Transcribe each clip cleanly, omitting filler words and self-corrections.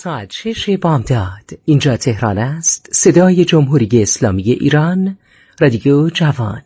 ساعت 6 بامداد. اینجا تهران است. صدای جمهوری اسلامی ایران، رادیو جوان.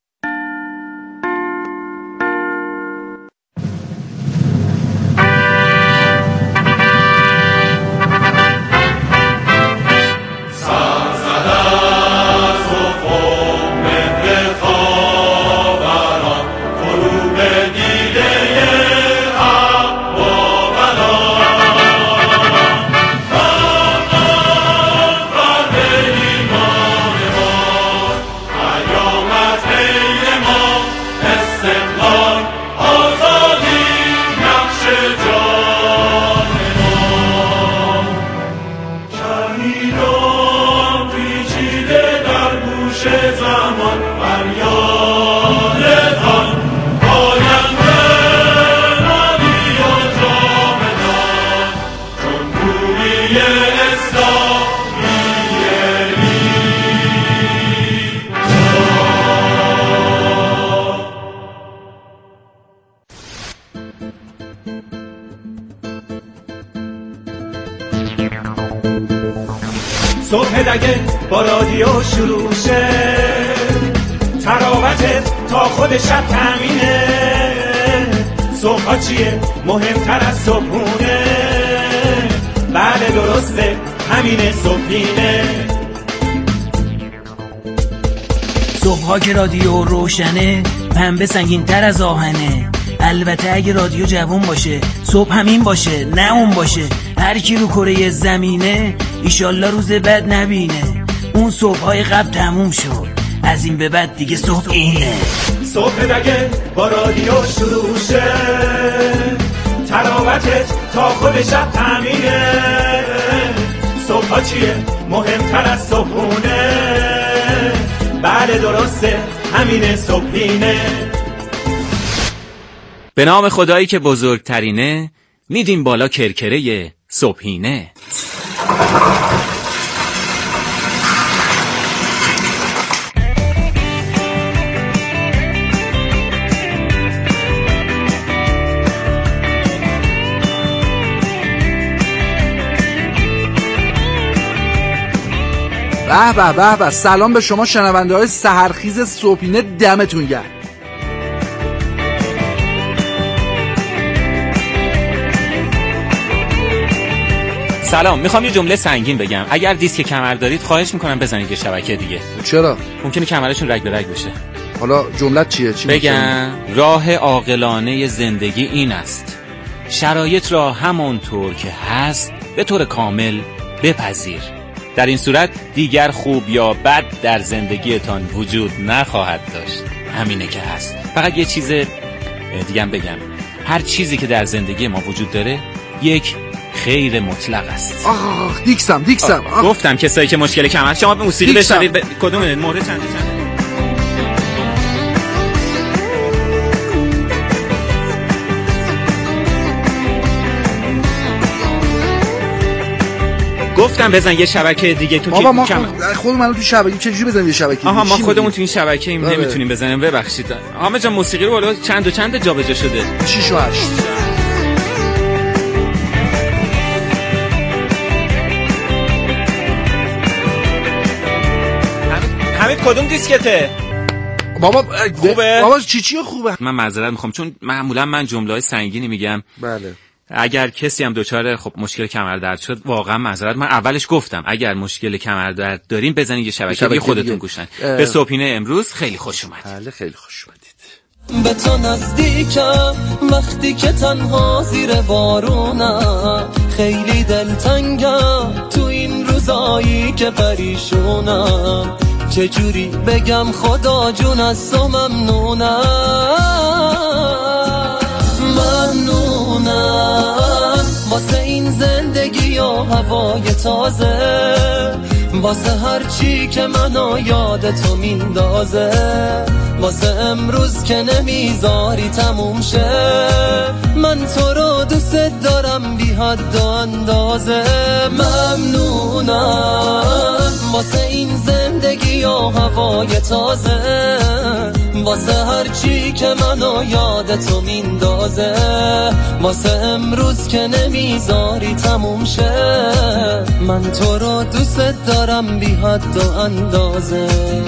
صبح دگه با رادیو شروع شه، تراوتت تا خود شب تامینه. صبح چیه مهمتر از صبحونه؟ بله درسته، همینه صبحینه. صبح‌ها که رادیو روشنه، پنبه سنگین تر از آهنه. البته اگه رادیو جوون باشه، صبح همین باشه نه اون باشه. هر کی رو کره زمینه ایشالله روز بد نبینه. اون صبح‌های قبل تموم شد، از این به بعد دیگه صبح اینه. صبح دگه با رادیو شروع شه، تراوتت تا خود شب تامینه. صبح‌ها چیه مهمتر از صبحونه؟ بله درسته، همینه صبحینه. به نام خدایی که بزرگترینه، میدیم بالا کرکره صبحینه. به به سلام به شما شنونده های سحرخیز صبحینه، دمتون گرم. سلام، میخوام یه جمله سنگین بگم. اگر دیسک کمر دارید خواهش میکنم بزنید یه شبکه دیگه. چرا؟ ممکنه کمرشون رگ به رگ بشه. حالا جملت چیه؟ چی بگم؟ راه عاقلانه زندگی این است: شرایط را همانطور که هست به طور کامل بپذیر. در این صورت دیگر خوب یا بد در زندگیتان وجود نخواهد داشت. همینه که هست. فقط یه چیز دیگه بگم: هر چیزی که در زندگی ما وجود داره یک خیر مطلق است. دیکسم. گفتم کسایی که مشکل کمر، شما به موسیقی بشنوید. کدومه مورد چنده؟ گفتم بزن یه شبکه دیگه. تو بابا ما خودمون تو شبکه چجوری بزنیم یه شبکه دیگه؟ ما خودمون تو این شبکه ایم، نمیتونیم بزنیم. ببخشید حامد جان، موسیقی رو بالا چند جابجا شده. 6 و 8. حمید کدوم دیسکته؟ بابا خوبه؟ بابا چی خوبه؟ من معذرت میخوام چون معمولا من جمله‌های سنگینی میگم. بله. اگر کسی هم دچار مشکل کمردرد شد، واقعا معذرت. من اولش گفتم اگر مشکل کمردرد دارین بزنید یه شبکه خودتون گوشن. به صبحینه امروز خیلی خوش اومد. بله خیلی خوش اومدید. به تو نزدیکم وقتی که تنها زیر بارونم، خیلی دلتنگم تو این روزایی که پریشونم. چجوری بگم خدا جون از تو ممنونم واسه این زندگی و هوای تازه، واسه هر چی که منو یاد تو میندازه، واسه امروز که نمیذاری تموم شه. من تو رو دوست دارم بی حد و اندازه. ممنونم واسه این زندگی زندگی یا هوای تازه، واسه هر چی که منو یاد تو میندازه، واسه امروز که نمیذاری تموم شه. من تو رو دوست دارم بی حد و اندازه.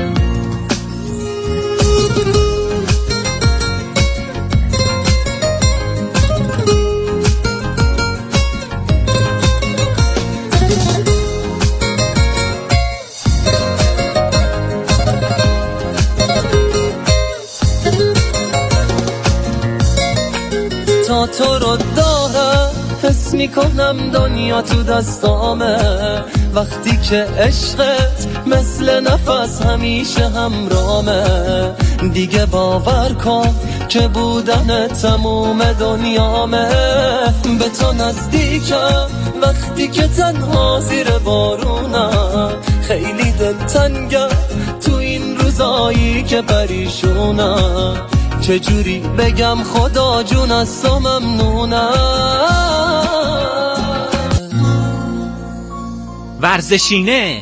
تا تو رو دارم حس میکنم دنیا تو دستامه، وقتی که عشقت مثل نفس همیشه همرامه. دیگه باور کن که بودن تموم دنیامه، به تو نزدیکم وقتی که تنها زیر بارونم. خیلی دلتنگم تو این روزایی که پریشونم، چجوری بگم خدا جون از تو ممنونم. ورزشینه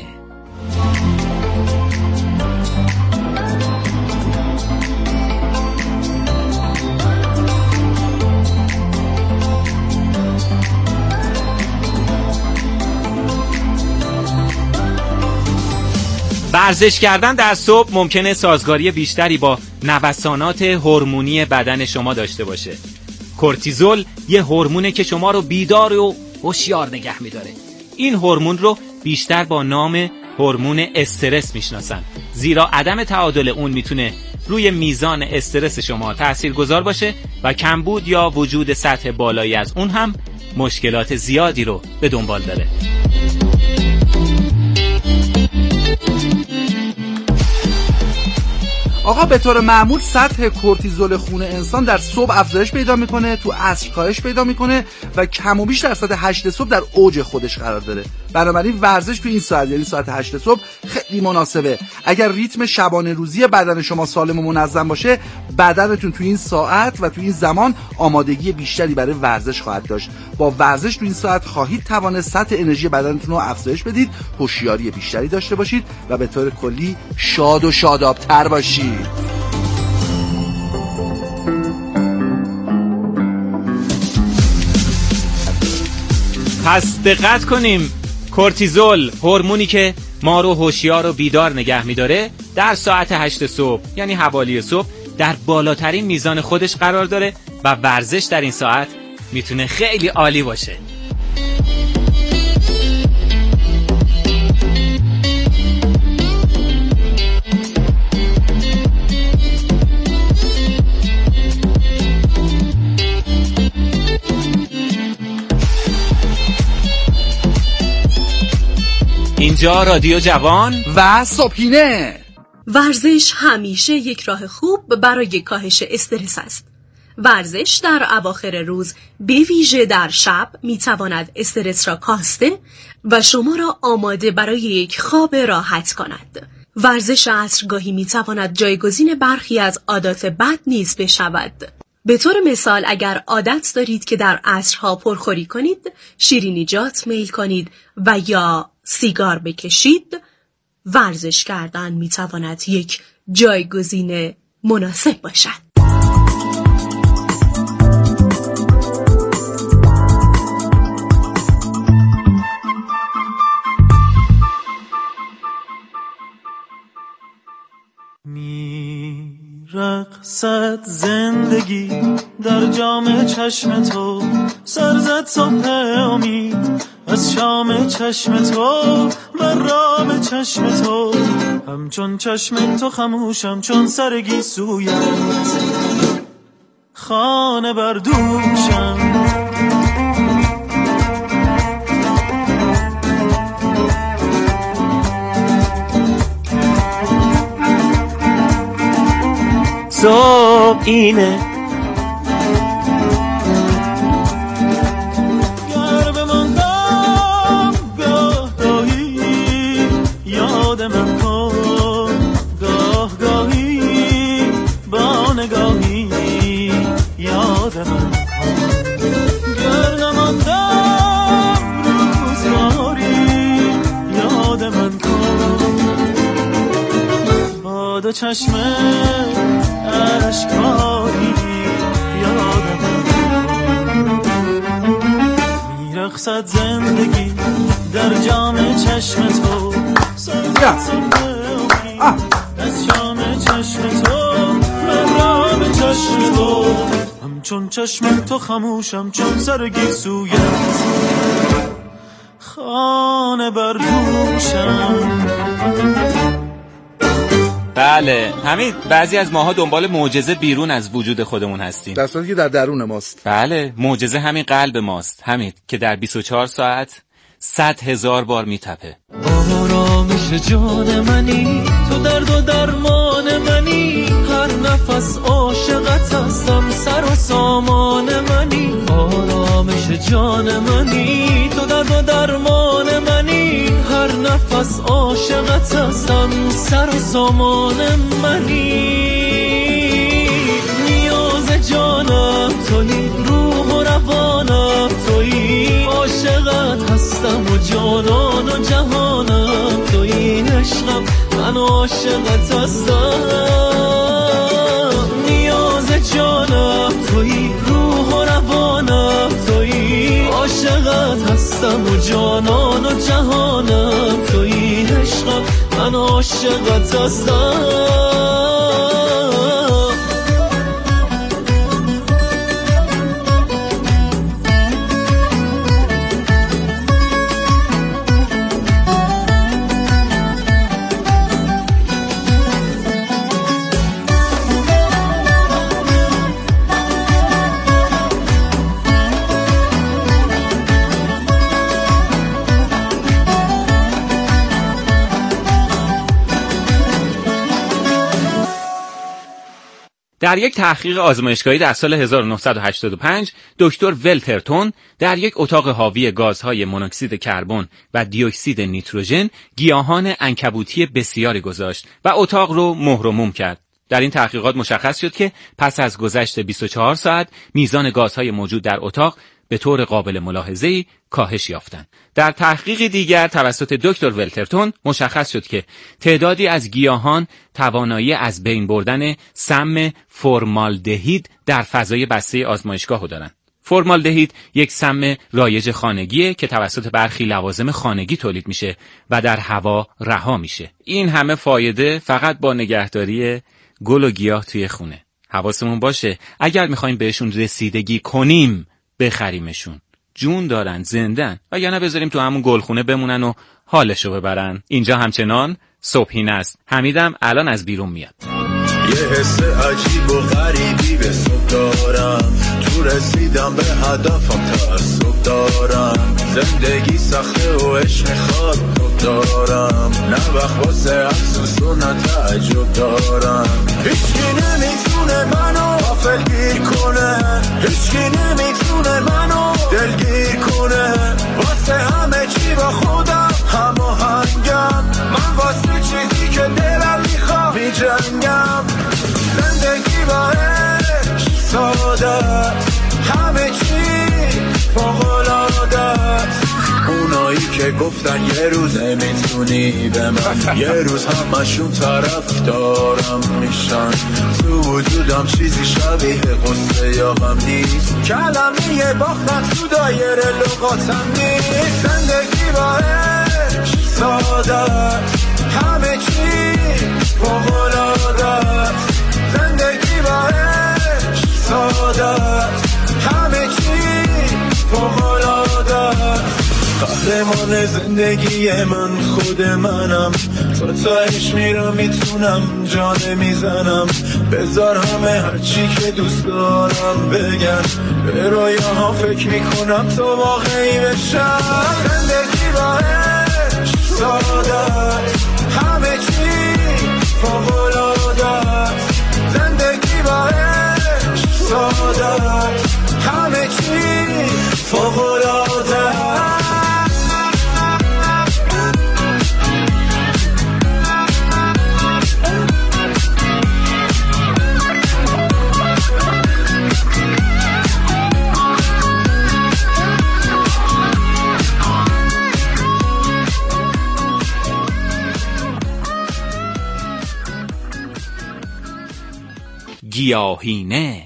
ورزش کردن در صبح ممکنه سازگاری بیشتری با نوسانات هورمونی بدن شما داشته باشه. کورتیزول یه هورمونه که شما رو بیدار و هوشیار نگه می‌داره. این هورمون رو بیشتر با نام هورمون استرس میشناسن، زیرا عدم تعادل اون میتونه روی میزان استرس شما تاثیرگذار باشه و کمبود یا وجود سطح بالایی از اون هم مشکلات زیادی رو به دنبال داره. آقا به طور معمول سطح کورتیزول خون انسان در صبح افزایش پیدا میکنه، تو عصر کاهش پیدا میکنه و کم و بیش در ساعت 8 صبح در اوج خودش قرار داره. بنابراین ورزش تو این ساعت، یعنی ساعت 8 صبح، خیلی مناسبه. اگر ریتم شبانه روزی بدن شما سالم و منظم باشه، بدنتون تو این ساعت و تو این زمان آمادگی بیشتری برای ورزش خواهد داشت. با ورزش تو این ساعت خواهید توانست سطح انرژی بدنتون رو افزایش بدید، هوشیاری بیشتری داشته باشید و به طور کلی شاد و شاداب‌تر باشید. پس دقت کنیم، کورتیزول، هورمونی که ما رو هوشیار و بیدار نگه می‌داره، در ساعت 8 صبح یعنی حوالی صبح در بالاترین میزان خودش قرار داره و ورزش در این ساعت میتونه خیلی عالی باشه. اینجا رادیو جوان و صبحینه. ورزش همیشه یک راه خوب برای کاهش استرس است. ورزش در اواخر روز، به ویژه در شب، میتواند استرس را کاسته و شما را آماده برای یک خواب راحت کند. ورزش عصرگاهی میتواند جایگزین برخی از عادات بد نیز بشود. به طور مثال اگر عادت دارید که در عصرها پرخوری کنید، شیرینیجات میل کنید و یا سیگار بکشید، ورزش کردن میتواند یک جایگزین مناسب باشد. رقصد زندگی در جام چشم تو، سرزد صبح امید از شام چشم تو، من رام چشم تو، همچون چشم تو خموشم چون سرگی سویت، خانه بردوشم. صبح اینه گر بماندم گاه گاهی یاد من کن، گاه گاهی با نگاهی یاد من کن، گر نماندم روزگاری یاد من کن. چشم اشکایی یادم میرقصد زندگی در جام چشم تو از جام چشم تو من رام چشم تو همچون چشم تو خموشم چون سر گیسویت خانه بر دوشم. بله همین بعضی از ماها دنبال معجزه بیرون از وجود خودمون هستیم، در صورتی که در درون ماست. بله معجزه همین قلب ماست، همین که در 24 ساعت 100,000 بار میتپه. آرامش جان منی تو درد و درمان منی هر نفس عاشقت هستم سر و سامان منی آرامش جان منی تو درد و درمان منی هر نفس عاشقت هستم سر و سامان منی نیاز جانم تویی روح و روانم تویی عاشقت هستم و جانان و جهانم تویی عشقم من عاشقت هستم نیاز جانم تویی روح و روانم تویی عاشقت هستم و جانان و جهانم تویی عشقم من عاشقت هستم. در یک تحقیق آزمایشگاهی در سال 1985 دکتر ولترتون در یک اتاق حاوی گازهای مونوکسید کربن و دی اکسید نیتروژن گیاهان عنکبوتی بسیاری گذاشت و اتاق رو مهر و موم کرد. در این تحقیقات مشخص شد که پس از گذشت 24 ساعت میزان گازهای موجود در اتاق به طور قابل ملاحظه‌ای کاهش یافتند. در تحقیق دیگر توسط دکتر ولترتون مشخص شد که تعدادی از گیاهان توانایی از بین بردن سم فرمالدهید در فضای بسته آزمایشگاه دارند. فرمالدهید یک سم رایج خانگیه که توسط برخی لوازم خانگی تولید میشه و در هوا رها میشه. این همه فایده فقط با نگهداری گل و گیاه توی خونه. حواسمون باشه اگر میخوایم بهشون رسیدگی کنیم بخریمشون. جون دارن، زندن، و یا نه بذاریم تو همون گلخونه بمونن و حالشو ببرن. اینجا همچنان صبحینه است. حمیدم الان از بیرون میاد. یه حس عجیب و غریبی به صبح دارم، تو رسیدم به هدفم تعصب دارم، زندگی سخته و عشق میخواد خوب دارم، نه وقت واسه افسوس و نه تعجب دارم. هیچکی نمیتونه منو غافلگیر کنه، هیچکی نمیتونه منو دلگیر کنه، واسه همه چی با خودم هماهنگم، من واسه چیزی که دلم میخواد میجنگم. زندگی با عشق ساده، همه چی فوق‌العاده. اونایی که گفتن یه روز نمیتونی به من، یه روز همشون طرف دارم میشن، تو وجودم چیزی شبیه قصه یا غم نیست، کلمه باختن تو دایره لغاتم نیست. زندگی با عشق ساده، همه چی فوق‌العاده. زندگی با عشق ساده، همه چی فوق‌العاده. قهرمان زندگی من خود منم، تا تاش میرم میتونم جان میزنم، بذار همه هرچی که دوست دارم بگن، به رویاها فکر میکنم تا واقعی بشم. زندگی با عشق ساده، همه چی فوق‌العاده. زندگی با عشق ساده، همه چی فوق‌العاده. گیاهینه.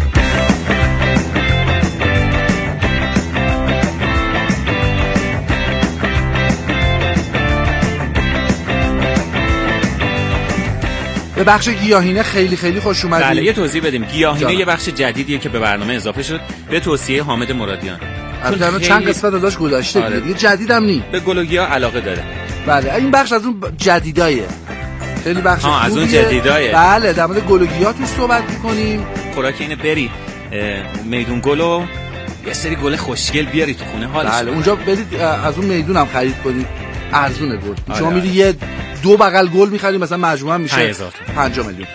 به بخش گیاهینه خیلی خیلی خوش اومدید. بله، یه توضیح بدیم. گیاهینه یه بخش جدیدیه که به برنامه اضافه شد به توصیه حامد مرادیان. البته چند قسمت ازش گذاشته دیگه، جدیدم نی. به گل و گیاه علاقه داره. بله، این بخش از اون جدیدایه. خیلی بخش خوبیه. از اون جدیدایه. بله، در مورد گل و گیاه توش صحبت می‌کنیم. خوراک اینه برید میدون گلو یه سری گل خوشگل بیاری تو خونه حالش. بله، اونجا برید از اون میدون هم خرید کنید. ارزونه گل. شما میری یه 2 بغل گل می‌خرید، مثلا مجموعاً میشه 50 میلیون.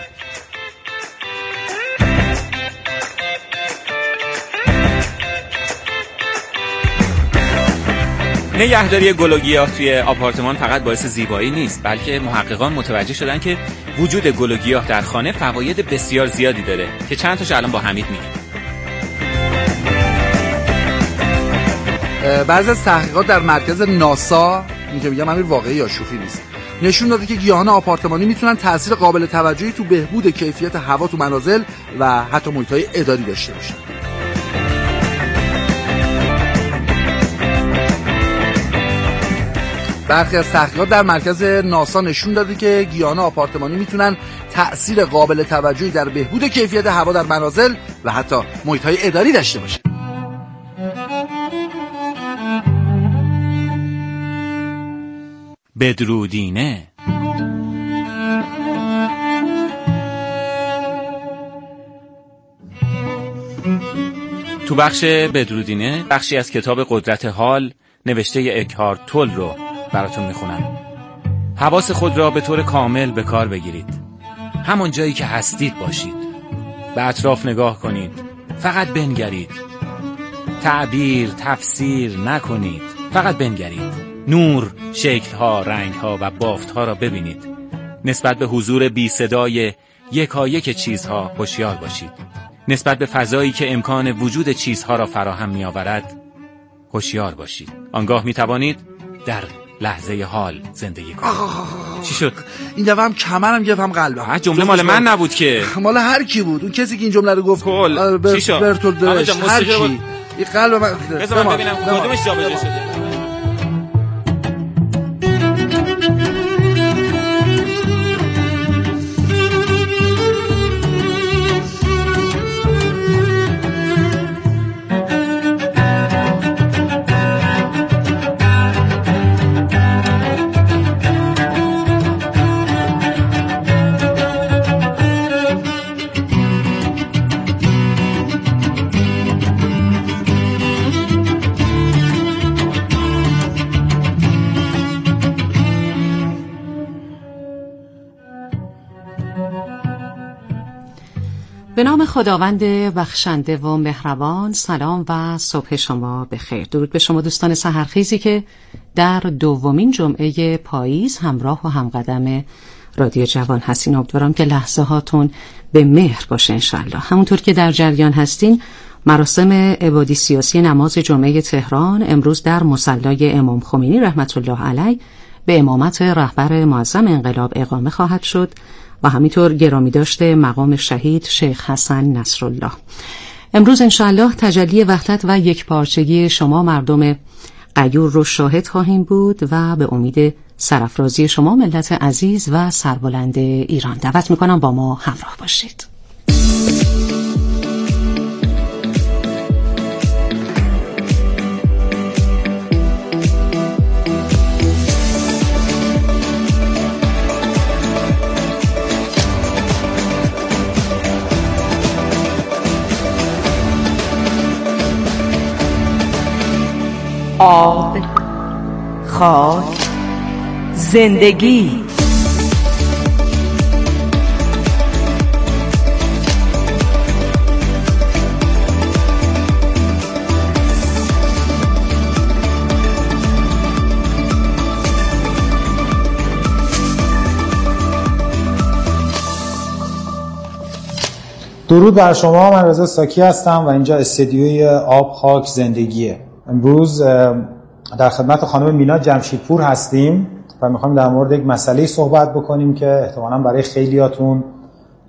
نگهداری گل و گیاه توی آپارتمان فقط باعث زیبایی نیست، بلکه محققان متوجه شدن که وجود گل و گیاه در خانه فواید بسیار زیادی داره که چند تاشو الان با حمید میگیم. بعضی از تحقیقات در مرکز ناسا، این که میگم همین واقعی یا شوخی نیست، نشون داده که گیاهان آپارتمانی میتونن تاثیر قابل توجهی تو بهبود کیفیت هوا تو منازل و حتی محیط‌های اداری داشته باشن. برخی از تحقیقات در مرکز ناسا نشون داده که گیاهان آپارتمانی میتونن تأثیر قابل توجهی در بهبود کیفیت هوا در منازل و حتی محیط‌های اداری داشته باشن. بدرودینه. تو بخش بدرودینه بخشی از کتاب قدرت حال نوشته اکهارت تول رو براتون میخونم. حواس خود را به طور کامل به کار بگیرید. همون جایی که هستید باشید. به اطراف نگاه کنید. فقط بنگرید. تعبیر، تفسیر نکنید. فقط بنگرید. نور، شکل‌ها، رنگ‌ها و بافت‌ها را ببینید. نسبت به حضور بی صدای یکایک چیزها هوشیار باشید. نسبت به فضایی که امکان وجود چیزها را فراهم می‌آورد هوشیار باشید. آنگاه می‌توانید در لحظه حال زندگی کنید. چی شد؟ این دفعه هم کمرم گرفت هم قلبم. جمله مال من نبود که. مال هر کی بود. اون کسی که این جمله رو گفت. چی شد؟ برتولد برشت. هر کی. این قلب من. بذار من ببینم کدومش جابجا شده. به نام خداوند بخشنده و مهربان. سلام و صبح شما بخیر. درود به شما دوستان سحرخیزی که در دومین جمعه پاییز همراه و همقدم رادیو جوان هستین. امیدوارم که لحظه هاتون به مهر باشه انشالله. همونطور که در جریان هستین، مراسم عبادی سیاسی نماز جمعه تهران امروز در مصلی امام خمینی رحمت الله علیه به امامت رهبر معظم انقلاب اقامه خواهد شد و همینطور گرامی داشته مقام شهید شیخ حسن نصرالله. امروز انشاءالله تجلی وحدت و یکپارچگی شما مردم غیور رو شاهد خواهیم بود و به امید سرافرازی شما ملت عزیز و سربلند ایران. دعوت میکنم با ما همراه باشید. آب، خاک، زندگی. درود بر شما. من رضا ساکی هستم و اینجا استدیوی آب، خاک، زندگیه. امروز در خدمت خانم مینا جمشیدپور هستیم و میخوایم در مورد یک مسئله صحبت بکنیم که احتمالاً برای خیلیاتون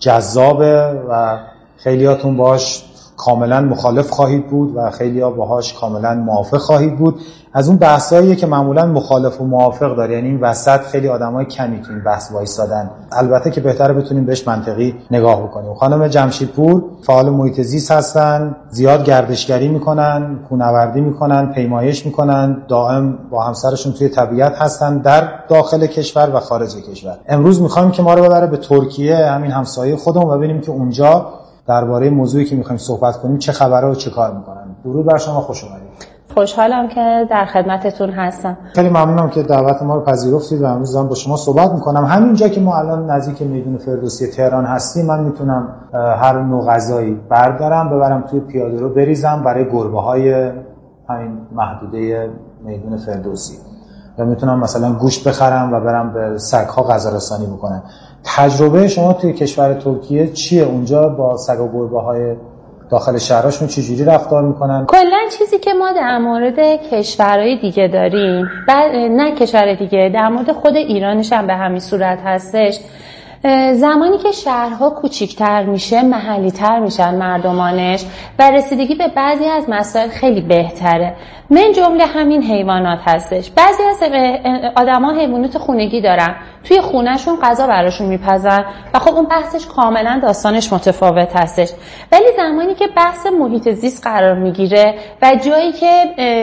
جذابه و خیلیاتون باهاش کاملا مخالف خواهید بود و خیلیا باهاش کاملا موافق خواهید بود. از اون بحثاییه که معمولا مخالف و موافق داره، یعنی این وسط خیلی آدمای کمی تو این بحث وایسادن. البته که بهتره بتونیم بهش منطقی نگاه بکنیم. خانم جمشیدپور فعال محیط زیست هستن، زیاد گردشگری میکنن، کوهنوردی میکنن، پیمایش میکنن، دائم با همسرشون توی طبیعت هستن در داخل کشور و خارج کشور. امروز میخوایم که ما رو ببره به ترکیه، همین همسایه خودمون، و ببینیم که اونجا درباره موضوعی که میخوایم صحبت کنیم چه خبره و چه کار میکنن. درود بر شما، خوش اومدید. خوشحالم که در خدمتتون هستم. خیلی ممنونم که دعوت ما رو پذیرفتید و امروز با شما صحبت میکنم. همینجا که ما الان نزدیک میدون فردوسی تهران هستیم، من میتونم هر نوع غذایی بردارم ببرم توی پیاده‌رو بریزم برای گربه‌های همین محدوده میدون فردوسی، و میتونم مثلا گوشت بخرم و برم به سگ‌ها غذا رسانی بکنم. تجربه شما توی کشور ترکیه چیه؟ اونجا با سگ و گربه‌های داخل شهرشون چجوری رفتار میکنن؟ کلا چیزی که ما در مورد کشورهای دیگه داریم، نه کشور دیگه، در مورد خود ایرانش هم به همین صورت هستش. زمانی که شهرها کوچیک‌تر میشه، محلی‌تر میشن مردمانش و رسیدگی به بعضی از مسائل خیلی بهتره. من جمله همین حیوانات هستش. بعضی از آدم‌ها حیوانات خونگی دارن، توی خونه‌شون غذا براشون میپزن و خب اون بحثش کاملا داستانش متفاوت هستش. ولی زمانی که بحث محیط زیست قرار میگیره و جایی که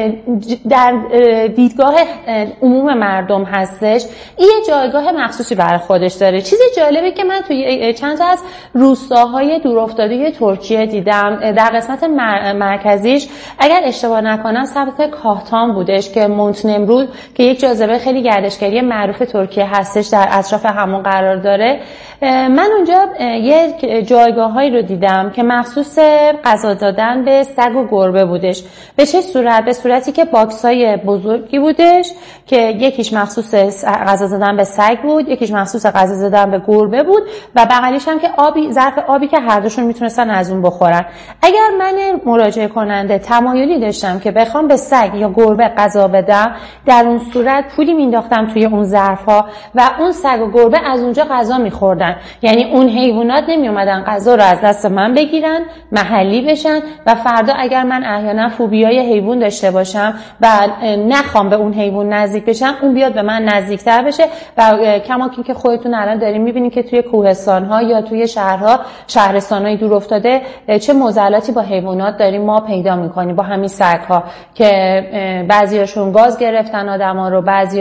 در دیدگاه عموم مردم هستش، این یه جایگاه مخصوصی برای خودش داره. چیز جالبه که من توی چند تا از روستاهای دورافتاده ترکیه دیدم، در قسمت مرکزیش اگر اشتباه نکنم سمت کاهتان بودش که مونتنمرود که یک جاذبه خیلی گردشگری معروف ترکیه هستش در اطراف همون قرار داره. من اونجا یک جایگاهایی رو دیدم که مخصوص غذا دادن به سگ و گربه بودش. به چه صورت؟ به صورتی که باکس‌های بزرگی بودش که یکیش مخصوص غذا دادن به سگ بود، یکیش مخصوص غذا دادن به گربه بود و بغلیش هم که ظرف آبی که هر دوشون میتونستن از اون بخورن. اگر من مراجعه کننده تمایلی داشتم که بخوام به سگ یا گربه غذا بدم، در اون صورت پولی مینداختم توی اون ظرف‌ها و اون سگ و گربه از اونجا غذا می‌خوردن. یعنی اون حیوانات نمی‌اومدن غذا رو از دست من بگیرن، محلی بشن و فردا اگر من احیانا فوبیای حیوان داشته باشم و نخوام به اون حیوان نزدیک بشم، اون بیاد به من نزدیک‌تر بشه و کما که خودتون الان دارین می‌بینید که توی کوهستان‌ها یا توی شهرها، شهرستان‌های دورافتاده چه معضلاتی با حیوانات داریم ما پیدا می‌کنیم با همین سگ‌ها که بعضیاشون گاز گرفتن آدما رو، بعضی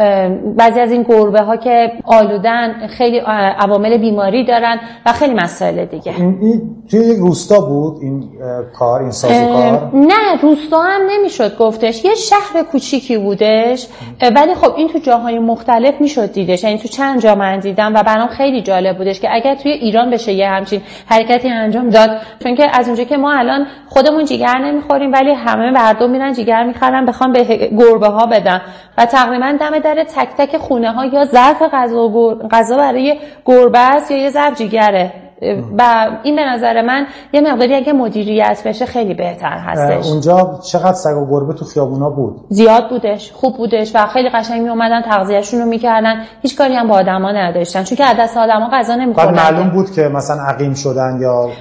از این گربه‌ها که آلودن خیلی عوامل بیماری دارن و خیلی مسائل دیگه. این توی یک روستا بود این کار، این سازوکار؟ نه، روستا هم نمیشد گفتش، یه شهر کوچیکی بودش، ولی خب این تو جاهای مختلف میشد دیدش. یعنی تو چند جا من دیدم و برام خیلی جالب بودش که اگر توی ایران بشه یه همچین حرکتی انجام داد، چون که از اونجایی که ما الان خودمون جیگر نمیخوریم ولی همه مردم میرن جیگر میخرن بخوام به گربه ها بدن و تقریبا دم در تک تک خونه ها یا ظرف غذا برای گربه است یا یه ظرف جیگره و این به نظر من یه مقداری اگه مدیریت بشه خیلی بهتر هستش. اونجا چقدر سگ و گربه تو خیابونا بود؟ زیاد بودش، خوب بودش و خیلی قشنگ می اومدن تغذیه‌شون رو میکردن، هیچ کاری هم با آدما نداشتن چون که از دست آدما غذا نمیخوردن. معلوم بود که مثلا عقیم شدن یا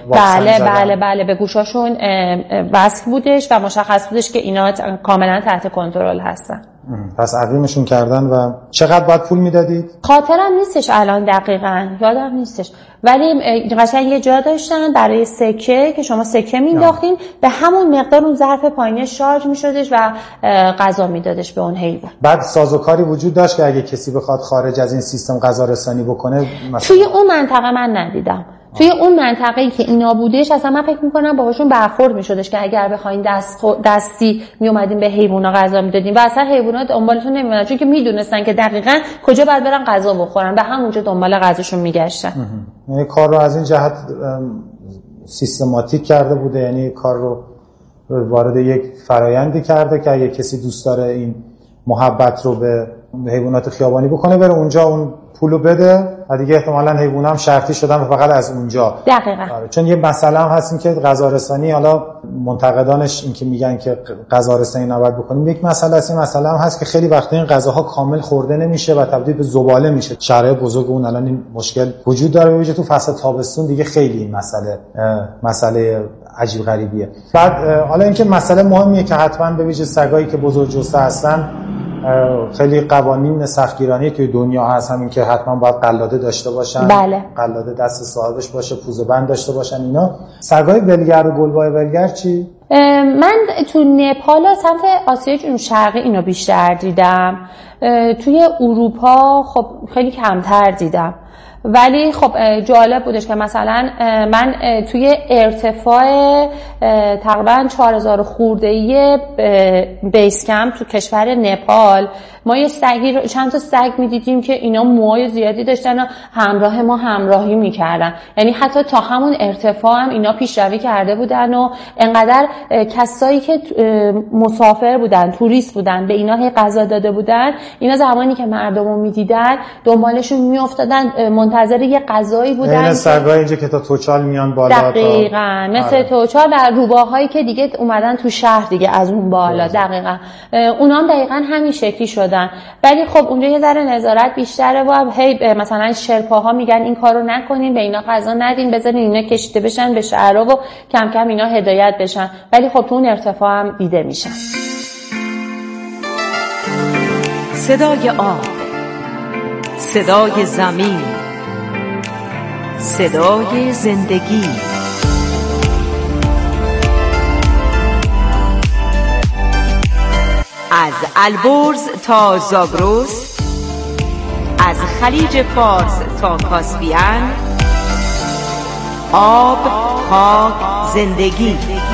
بله به گوشاشون وصل بودش و مشخص بودش که اینا کاملا تحت کنترل هستن. پس عقیمشون کردن. و چقدر باید پول میدادید؟ خاطرم نیستش الان دقیقاً، یادم نیستش، ولی قشنگ یه جا داشتن برای سکه که شما سکه مینداختین به همون مقدار اون ظرف پایینی شارژ میشدش و غذا میدادش به اون حیوان. بعد سازوکاری وجود داشت که اگه کسی بخواد خارج از این سیستم غذا رسانی بکنه مثلا؟ توی اون منطقه من ندیدم. توی اون منطقه‌ای که اینا بودش اصلا من فکر می‌کنم باهاشون برخورد می‌شدش که اگر بخواید دستی میومدین به حیونا غذا میدادین و اصلا حیونا دنبالتون نمی‌اومدن چون که میدونستن که دقیقاً کجا باید برن غذا بخورن و همونجا دنبال غذاشون میگشتن. یعنی کار رو از این جهت سیستماتیک کرده بوده، یعنی کار رو وارد یک فرایندی کرده که اگه کسی دوست داره این محبت رو به حیوانات خیابانی بکنه بره اونجا اون پولو بده و دیگه احتمالاً حیونا هم شرطی شدن و فقط از اونجا. دقیقاً. چون یه مسئله هم هست این که غذارسانی، حالا منتقدانش این که میگن که غذارسانی نباید بکنیم، یک مسئله است. این مسئله هم هست که خیلی وقتا این غذاها کامل خورده نمیشه و تبدیل به زباله میشه. شرایط بزرگ اون الان این مشکل وجود داره، ببینید تو فصل تابستون دیگه خیلی این مسئله عجیب غریبیه. بعد حالا اینکه مسئله مهمیه که حتما به ویژه سگایی که بزرگجسته هستن خیلی قوانین سختگیرانه که دنیا هست، همین که حتما باید قلاده داشته باشن. بله. قلاده دست صاحبش باشه، پوزه بند داشته باشن. اینا سگای ولگر و گلبای ولگر چی؟ من تو نپال و سمت آسیای جنوب شرقی اینو بیشتر دیدم. توی اروپا خب خیلی کمتر دیدم. ولی خب جالب بودش که مثلا من توی ارتفاع تقریبا 4000 خورده‌ای بیس کمپ تو کشور نپال ما یه سگی چند تا سگ می‌دیدیم که اینا موهای زیادی داشتن و همراه ما همراهی می‌کردن. یعنی حتی تا همون ارتفاع هم اینا پیشروی کرده بودن و انقدر کسایی که مسافر بودن، توریست بودن، به اینا هی غذا داده بودن، اینا زمانی که مردمو می‌دیدن دنبالشون می‌افتادن، منتظر یه غذایی بودن. این سگای اینجا که تا توچال میان بالا. دقیقاً مثل توچال و روباهایی که دیگه اومدن تو شهر دیگه از اون بالا. دقیقاً اونا هم دقیقاً همین شکلی شدن. ولی خب اونجا یه ذره نظارت بیشتره و هی مثلا شرپاها میگن این کارو نکنین، به اینا غذا ندین، بذارین اینا کشیده بشن به شهرها و کم کم اینا هدایت بشن. ولی خب تو اون ارتفاع هم دیده میشن. صدای آب، صدای زمین، صدای زندگی. از البرز تا زاگرس، از خلیج فارس تا کاسپیان، آب، خاک، زندگی.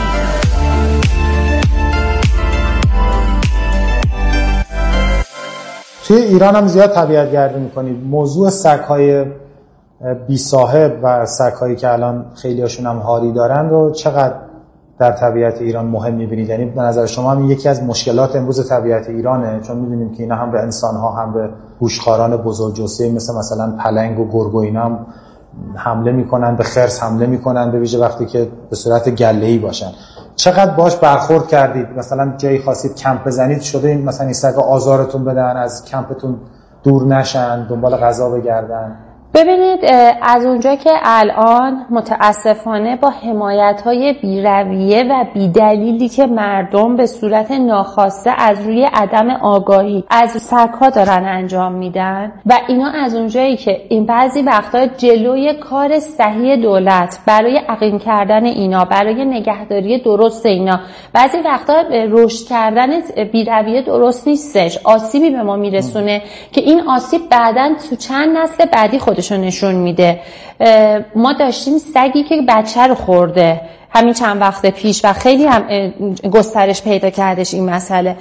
توی ایران هم زیاد طبیعت گردی میکنید. موضوع سگ‌های بی صاحب و سگ‌هایی که الان خیلی هاشون هم هاری دارن رو چقدر در طبیعت ایران مهم می‌بینید؟ یعنی به نظر شما هم یکی از مشکلات امروز طبیعت ایرانه، چون می‌دونیم که اینا هم به انسان‌ها هم به گوشخواران بزرگجسته مثلا پلنگ و گرگ و اینا هم حمله می‌کنن، به خرس حمله می‌کنن، به ویژه وقتی که به صورت گله‌ای باشن. چقدر باش برخورد کردید؟ مثلا جایی خواستید کمپ بزنید شده این مثلا این سگا آزارتون بدن، از کمپتون دور نشن، دنبال غذا بگردن؟ ببینید از اونجا که الان متاسفانه با حمایت‌های بی‌رویه و بی‌دلیلی که مردم به صورت ناخواسته از روی عدم آگاهی از سگ‌ها دارن انجام میدن و اینا از اونجایی که این بعضی وقتا جلوی کار صحیح دولت برای عقیم کردن اینا، برای نگهداری درست اینا، بعضی وقتا رشد کردن بی‌رویه درست نیستش، آسیبی به ما میرسونه که این آسیب بعداً تو چند نسل بعدی خودش نشون میده. ما داشتیم سگی که بچه رو خورده همین چند وقت پیش و خیلی هم گسترش پیدا کردش این مسئله.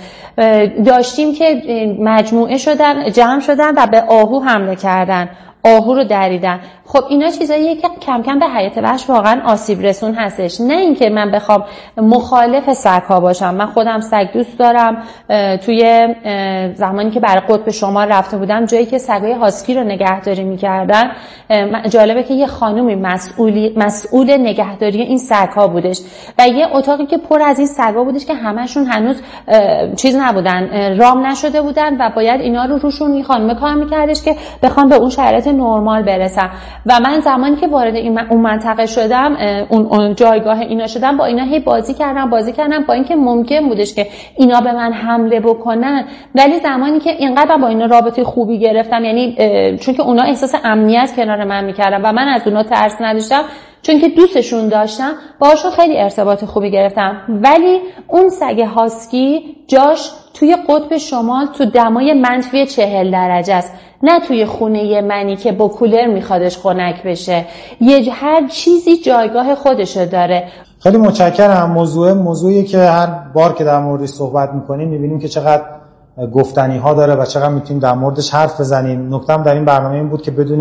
داشتیم که مجموعه شدن، جمع شدن و به آهو حمله کردن، آهو رو دریدن. خب اینا چیزاییه که کم کم به حیات وحش واقعا آسیب رسون هستش. نه اینکه من بخوام مخالف سگ‌ها باشم، من خودم سگ دوست دارم. توی زمانی که برای قطب شمال رفته بودم جایی که سگای هاسکی رو نگهداری می‌کردن، جالبه که یه خانومی مسئول نگهداری این سگ‌ها بودش و یه اتاقی که پر از این سگ‌ها بودش که همشون هنوز چیز نبودن، رام نشده بودن و باید اینا رو روشون خانم کار می‌کردش که بخوام به اون شرایط نرمال برسم. و من زمانی که وارد اون منطقه شدم، اون جایگاه اینا شدم، با اینا هی بازی کردم با اینکه ممکن بودش که اینا به من حمله بکنن، ولی زمانی که اینقدر با اینا رابطه خوبی گرفتم، یعنی چون که اونا احساس امنیت کنار من میکردن و من از اونا ترس نداشتم چون که دوستشون داشتم، باهاشون خیلی ارتباط خوبی گرفتم. ولی اون سگ هاسکی جاش توی قطب شمال تو دمای منفی 40 درجه است، نه توی خونه منی که با کولر میخوادش خنک بشه. هر چیزی جایگاه خودشو داره. خیلی متشکرم. موضوعی که هر بار که در موردش صحبت میکنیم میبینیم که چقدر گفتنی ها داره و چقدر میتونیم در موردش حرف بزنیم. نکته‌ام در این برنامه این بود که بدونیم